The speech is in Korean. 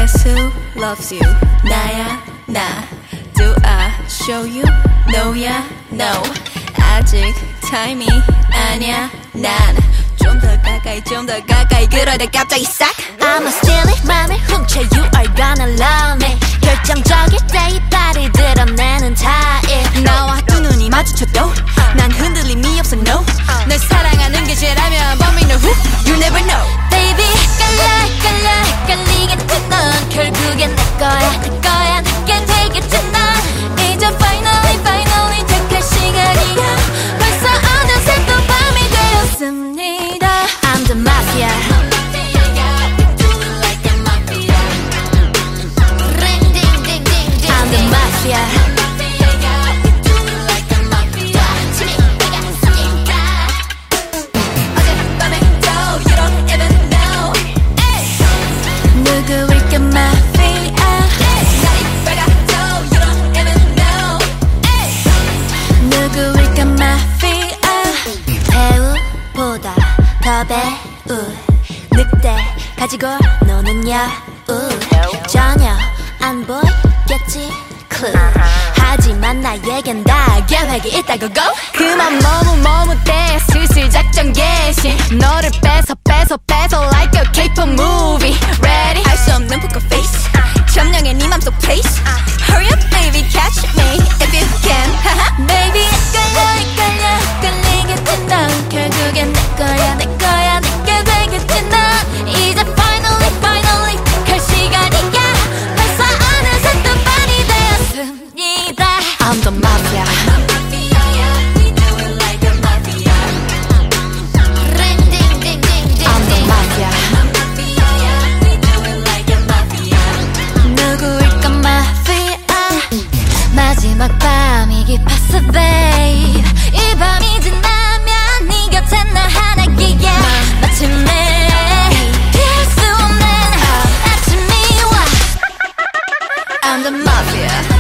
Guess who loves you? 나야 나. Do I show you? No야 no. 아직 타임이 아니야 난. 좀 더 가까이 그러다 갑자기 싹. I'ma steal it 맘을 훔쳐 You are gonna love me 결정적일 때 이 발을 드러내는 타입 나와 두 눈이 마주쳐도 난 흔들림이 없어 no. 널 사랑하는 게 죄라면 But me know who You never know. Baby 헷갈리겠지 넌 결국엔 내 거야 내게 되겠지 넌 이제 finally 택할 시간이야 벌써 어느새 또 밤이 되었습니다 I'm the mafia I'm the mafia 누구일까 마피아 누구일까 마피아 배우보다 더 배우 늑대 가지고 노는 여우 전혀 안 보이겠지 clue 하지만 나에겐 다 계획이 있다고 go 그만 머뭇대 슬슬 작전 개시 너를 뺏어 like a K-pop movie Ready 할 수 없는 poker face 점령해 네 맘속 place Hurry up baby catch me if you can Baby 헷갈리겠지 넌 결국엔 내 거야 내게 되겠지 넌 이제 finally 택할 시간이야 벌써 어느새 또 밤이 되었습니다 I'm the mafia I'm the mafia 누구일까 마피아 마지막 밤이 깊었어 babe 이 밤이 지나면 네 곁에 나 하나기야 마침내 피할 수 없는 아침이 와 I'm the mafia